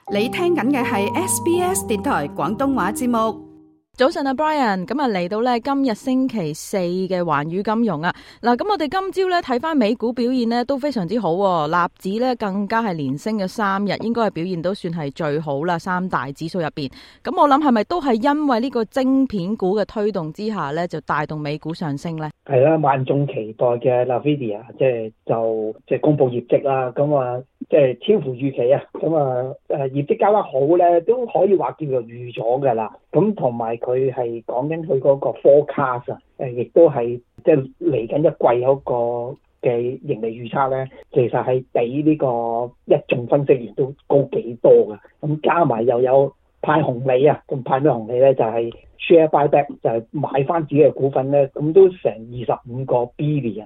你聽緊嘅係 SBS 電台廣東話節目。 早晨啊 Brian， 咁嚟到咧今日星期四嘅環宇金融啊，嗱，咁我哋今朝咧睇翻美股表現咧都非常之好，納指咧更加係連升嘅3日，應該係表現都算係最好啦，三大指數入邊。咁我諗係咪都係因為呢個晶片股嘅推動之下咧，就帶動美股上升咧？ 係啦，萬眾期待嘅 Nvidia 即係公布業績啦，咁啊即係超乎預期啊，咁啊業績交得好咧，都可以話叫做預咗㗎啦。咁同埋佢係講緊佢嗰個 forecast 啊，亦都係即係嚟緊一季嗰個嘅盈利預測咧，其實係比呢個一眾分析員都高幾多㗎。咁加埋又有派紅利啊，咁派咩紅利咧？就係 share buyback，就係買翻自己嘅股份咧，咁都成25個 billion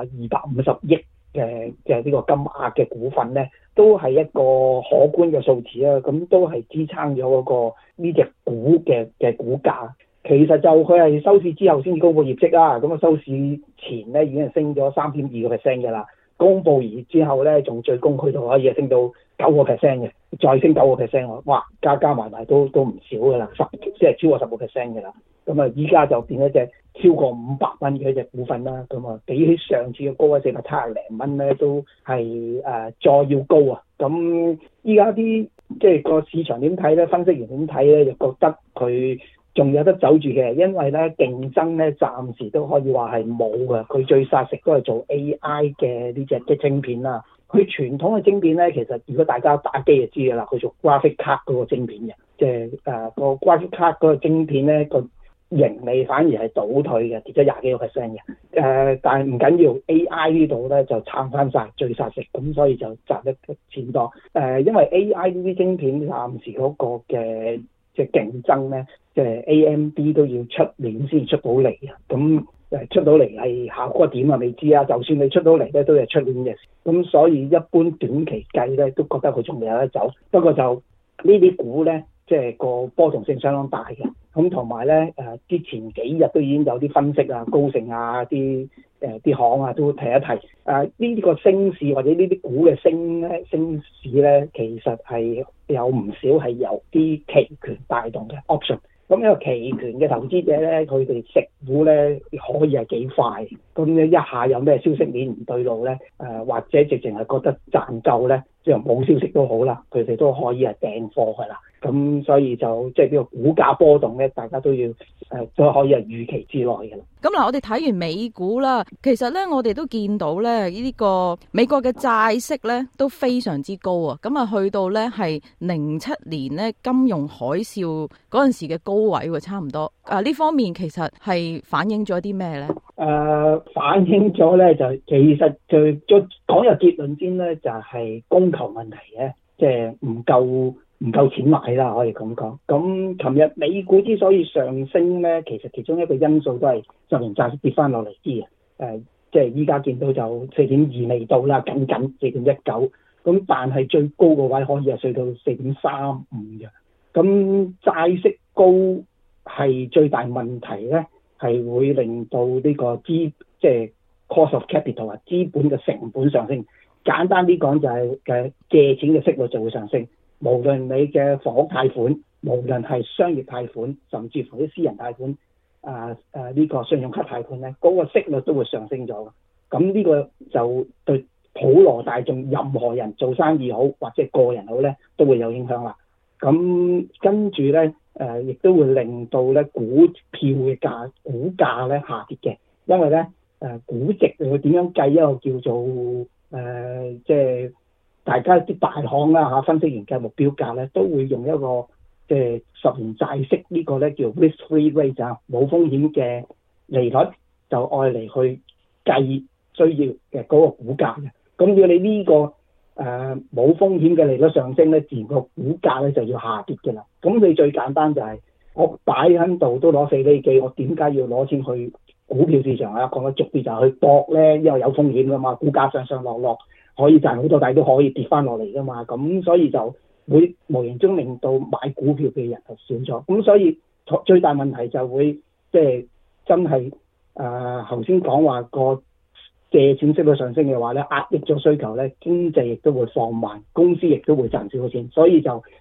250億嘅呢個金額嘅股份咧，都係一個可觀嘅數字啊！咁都係支撐咗嗰個呢隻股嘅股價。其實就佢係收市之後先至公布業績啦，咁啊收市前咧已經係升咗3.2% 嘅啦。公布完之後咧，仲最高去到可以升到9%嘅，再升9%喎，哇！加埋都唔少噶啦，即係超過10%嘅啦。咁啊，依家就變咗隻超過500蚊嘅一隻股份啦。咁啊，比起上次嘅高位470零蚊咧，都係再要高啊。咁依家啲即係個市場點睇咧？分析員點睇咧？就覺得佢仲有得走住嘅，因為咧競爭咧暫時都可以話係冇嘅。佢最殺食都係做 AI 嘅呢隻嘅晶片啦。佢傳統嘅晶片咧，其實如果大家打機就知㗎啦，佢做 graphic card 嗰個晶片嘅，即係個 graphic card 嗰個晶片咧個盈利反而係倒退嘅，跌咗20幾個%嘅。但係唔緊要 ，AI 呢度咧就撐翻晒最殺食，咁所以就賺得錢多。因為 AI 呢啲晶片暫時嗰個嘅即係競爭咧，即係 AMD 都要出年先出到嚟啊！咁出到嚟係效果點啊？未知啊！就算你出到嚟咧，都係出年嘅事。咁所以一般短期計咧，都覺得佢仲未有得走。不過就呢啲股咧，即係個波動性相當大嘅。咁同埋咧，之前幾日都已經有啲分析啊、高盛啊、啲行啊都提一提。呢啲個升市或者呢啲股嘅升市咧，其實係有唔少係由啲期權帶動嘅 option。咁呢個期權嘅投資者咧，佢哋食股咧可以係幾快。咁一下有咩消息面唔對路咧，或者直情係覺得賺夠咧，即係冇消息都好啦，佢哋都可以係訂貨㗎啦。咁所以就即係呢個股價波動咧，大家都要都可以係預期之內嘅啦。 咁嗱，我哋睇完美股啦，其實咧我哋都見到咧呢個美國嘅債息咧都非常之高啊！咁啊去到咧係07年咧金融海嘯嗰陣時嘅高位喎，差唔多。呢方面其實係反映咗啲咩咧？ 反映咗咧就其實就講有結論先咧，就係供求問題嘅，即係唔夠錢買啦，可以咁講。咁琴日美股之所以上升咧，其實其中一個因素都係10年債息跌翻落嚟啲嘅。即係依家見到就4.2未到啦，僅4.19。咁但係最高個位可以係去到4.35嘅。咁債息高係最大問題咧，係會令到呢個即係 cost of capital 啊，資本嘅成本上升。簡單啲講就係借錢嘅息率就會上升。無論你嘅房屋貸款，無論係商業貸款，甚至乎啲私人貸款，呢個信用卡貸款咧，嗰個息率都會上升咗。咁呢個就對普羅大眾任何人做生意好或者個人好咧，都會有影響啦。咁跟住咧，亦都會令到咧股票嘅股價咧下跌嘅，因為咧估值會點樣計一個叫做即係大家啲大行啦分析員嘅目標價咧，都會用一個即係10年債息呢個咧叫 risk-free rate 啊，冇風險嘅利率，就愛嚟去計需要嘅嗰個股價嘅。咁如果你呢個冇風險嘅利率上升咧，自然個股價咧就要下跌嘅啦。咁你最簡單就係我擺喺度都攞4厘幾，我點解要攞錢去股票市場啊？講得俗啲就係去搏咧，因為有風險噶嘛，股價上上落落。可以賺好多，但係都可以跌翻落嚟噶嘛，咁所以就會無形中令到買股票嘅人就少咗，咁所以最大問題就會即係真係頭先講話個借錢息率上升嘅話咧，壓抑咗需求咧，經濟亦都會放慢，公司亦都會賺少咗錢，所以就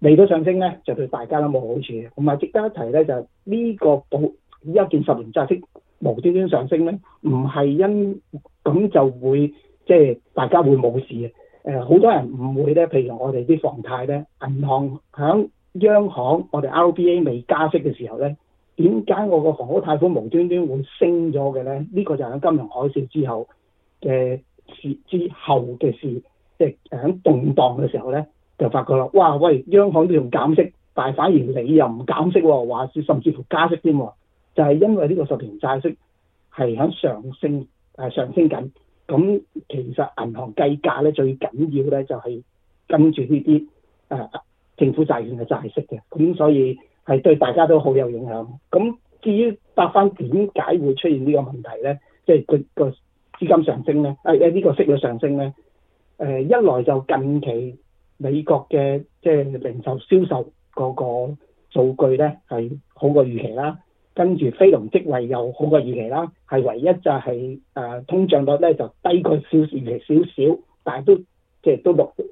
嚟到上升咧，就對大家都冇好處嘅。同埋值得一提咧，就呢個依家見10年債息無端端上升咧，唔係因咁就會即係大家會冇事嘅。好多人誤會咧，譬如我哋啲房貸咧，銀行響央行我哋 RBA 未加息嘅時候咧，點解我個房屋貸款無端端會升咗嘅咧？呢個就係金融海嘯之後嘅事，即係喺動盪嘅時候咧，就發覺啦，哇喂，央行都用減息，但係反而你又唔減息喎，話甚至乎加息添喎，就係因為呢個10年債息係喺上升緊。咁其實銀行計價咧，最緊要咧就係跟住呢啲政府債券嘅債息嘅，咁所以係對大家都好有影響。咁至於答翻點解會出現呢個問題咧，即係個資金上升咧，呢個息率上升咧，一來就近期美國嘅即係零售銷售嗰個數據咧係好過預期啦。跟住非農職位又好過預期啦，係唯一就係通脹率咧就低過預期少少，但係都即係都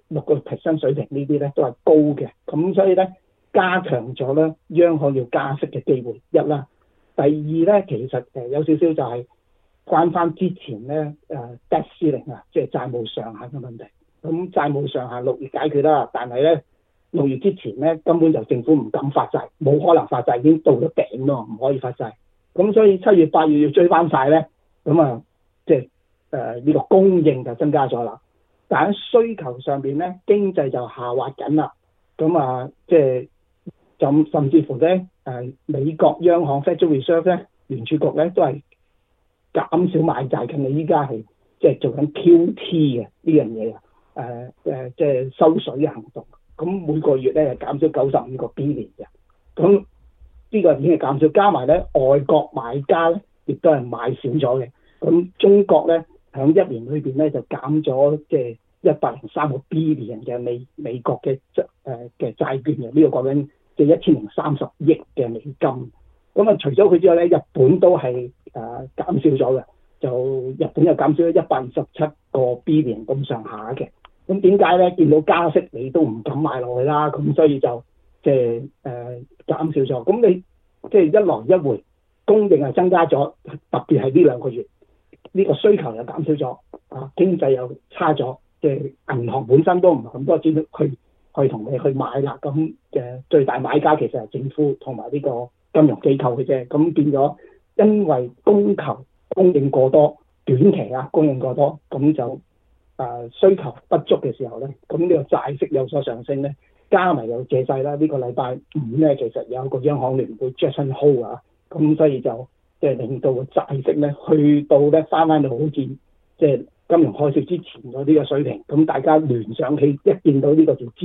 6% 水平呢啲咧都係高嘅，咁所以咧加強咗咧央行要加息嘅機會一啦。第二咧其實有少少就係關翻之前咧debt ceiling啊，即係債務上限嘅問題。咁債務上限6月解決啦，但係咧6月之前咧，根本就政府唔敢發債，冇可能發債，已經到咗頂咯，唔可以發債。咁所以7月8月要追翻晒咧，咁即係呢個供應就增加咗啦。但喺需求上邊咧，經濟就下滑緊啦。咁即係就甚至乎咧美國央行 Federal Reserve 咧，聯儲局咧都係減少買債嘅。你依家係即係做緊 QT 嘅呢樣嘢即係收水嘅行動。咁每個月咧減少95個 billion 嘅，咁呢個已經係減少，加埋咧外國買家咧亦都係買少咗嘅。咁中國咧喺1年裏邊咧就減咗即係103個 billion 嘅美國嘅債券嘅，呢個講緊即係1030億嘅美金。咁除咗佢之外咧，日本都係減少咗嘅，就日本又減少咗127個 billion 咁上下嘅。咁點解咧？見到加息你都唔敢買落去啦，咁所以就即係減少咗。咁你即係一來一回供應係增加咗，特別係呢2個月，呢個需求又減少咗，經濟又差咗，即係銀行本身都唔係咁多錢去同你去買啦。咁最大買家其實係政府同埋呢個金融機構嘅啫。咁變咗因為供應過多，短期供應過多，咁就需求不足嘅時候咧，咁呢個債息有所上升咧，加埋有借勢啦。呢個禮拜5咧，其實有一個央行聯會 Jackson Hole 咁所以就即係令到個債息咧去到咧翻到好似即係金融海嘯之前嗰啲嘅水平。咁大家聯想起一見到呢個叫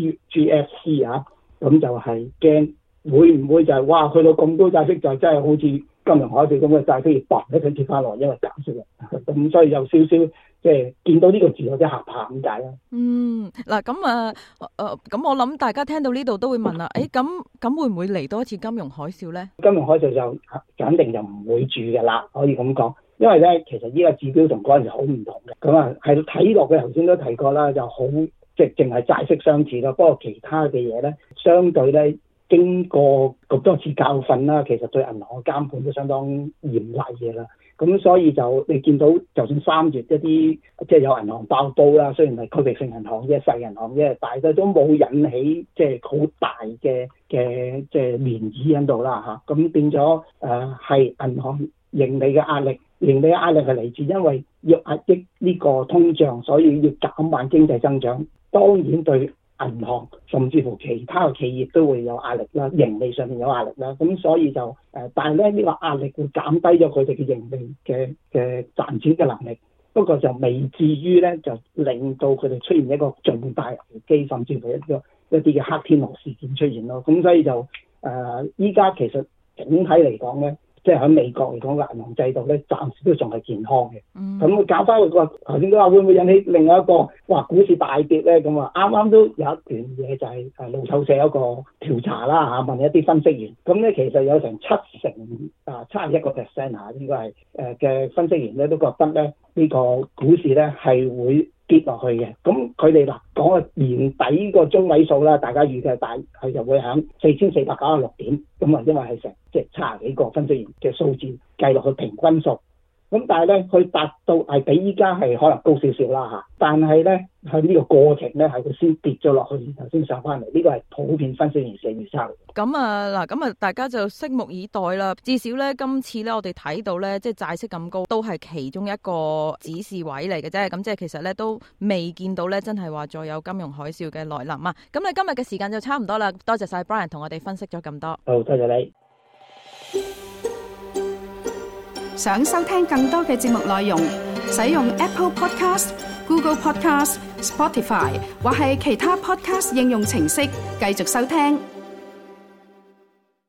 GFC 咁就係驚會唔會就係哇去到咁高債息就真係好似金融海嘯咁嘅債息要嘣一聲跌翻落，因為減息啦。咁所以有少少。即係見到呢個字有啲嚇怕咁解啦。 嗱咁我諗大家聽到呢度都會問啦，咁會唔會嚟多一次金融海嘯咧？金融海嘯就肯定就唔會住嘅啦，可以咁講。因為咧，其實呢個指標同嗰陣時好唔同嘅。咁係睇落嘅，頭先都提過啦，就好即係淨係債息相似咯。不過其他嘅嘢咧，相對咧經過咁多次教訓啦，其實對銀行嘅監管都相當嚴厲嘅啦。咁所以就你見到，就算3月一啲即係有銀行爆煲啦，雖然係區域性銀行啫、細銀行啫，但係都冇引起即係好大嘅即係漣漪喺度啦嚇。咁變咗係銀行盈利嘅壓力，盈利嘅壓力係嚟自因為要壓抑呢個通脹，所以要減慢經濟增長。當然對銀行甚至乎其他嘅企業都會有壓力啦，盈利上面有壓力啦，咁所以就但係咧呢個壓力會減低咗佢哋嘅盈利嘅賺錢嘅能力，不過就未至於咧就令到佢哋出現一個重大危機，甚至乎一啲嘅黑天鵝事件出現咯。咁所以就依家其實整體嚟講咧，即係喺美國嚟講嘅銀行制度咧，暫時都仲係健康嘅。咁搞翻個頭先都話會唔會引起另外一個股市大跌咧？咁啱啱都有一段嘢就係路透社有一個調查啦問一啲分析員，咁咧其實有成71%應該係嘅分析員咧都覺得咧呢個股市咧係會跌落去嘅。咁佢哋嗱講年底個中位數啦，大家預計大佢就會喺4496點，咁啊因為係成即係70幾個分析員嘅數字計落去平均數。咁但係咧，佢達到係比依家係可能高少少啦嚇，但係咧喺呢個過程咧係佢先跌咗落去，然後先上翻嚟，呢個係普遍分析員嘅預測。 咁啊嗱，咁啊大家就拭目以待啦。至少咧今次咧我哋睇到咧，即係債息咁高，都係其中一個指示位嚟嘅啫。咁即係其實咧都未見到咧，真係話再有金融海嘯嘅來臨啊。咁你今日嘅時間就差唔多啦，多謝晒 Brian 同我哋分析咗咁多。 好，多謝你。 想收聽更多嘅節目內容，使用 Apple Podcast、Google Podcast、Spotify 或係其他 Podcast 應用程式繼續收聽。